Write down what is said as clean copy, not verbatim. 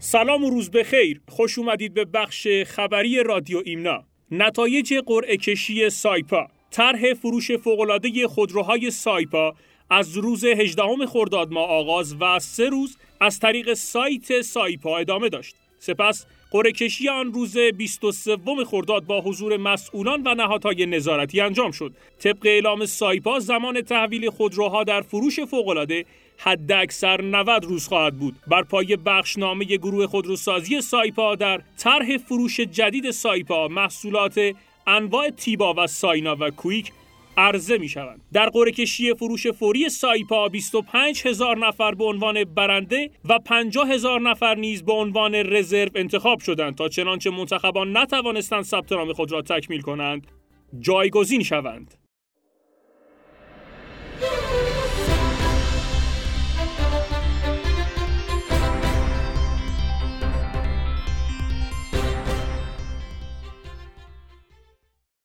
سلام و روز بخیر. خوش اومدید به بخش خبری رادیو ایمنا. نتایج قرعه کشی سایپا. طرح فروش فوق‌العاده خودروهای سایپا از روز 18 خرداد ماه آغاز و 3 روز از طریق سایت سایپا ادامه داشت. سپس قرعه کشی آن روز 23 خرداد با حضور مسئولان و نهادهای نظارتی انجام شد. طبق اعلام سایپا زمان تحویل خودروها در فروش فوق‌العاده حداکثر 90 روز خواهد بود. بر پایه بخشنامه گروه خودروسازی سایپا در طرح فروش جدید سایپا محصولات انواع تیبا و ساینا و کویک عرضه می شوند. در قرعه کشی فروش فوری سایپا 25,000 نفر به عنوان برنده و 50,000 نفر نیز به عنوان رزرو انتخاب شدند تا چنانچه منتخبان نتوانستند ثبت نام خود را تکمیل کنند جایگزین شوند.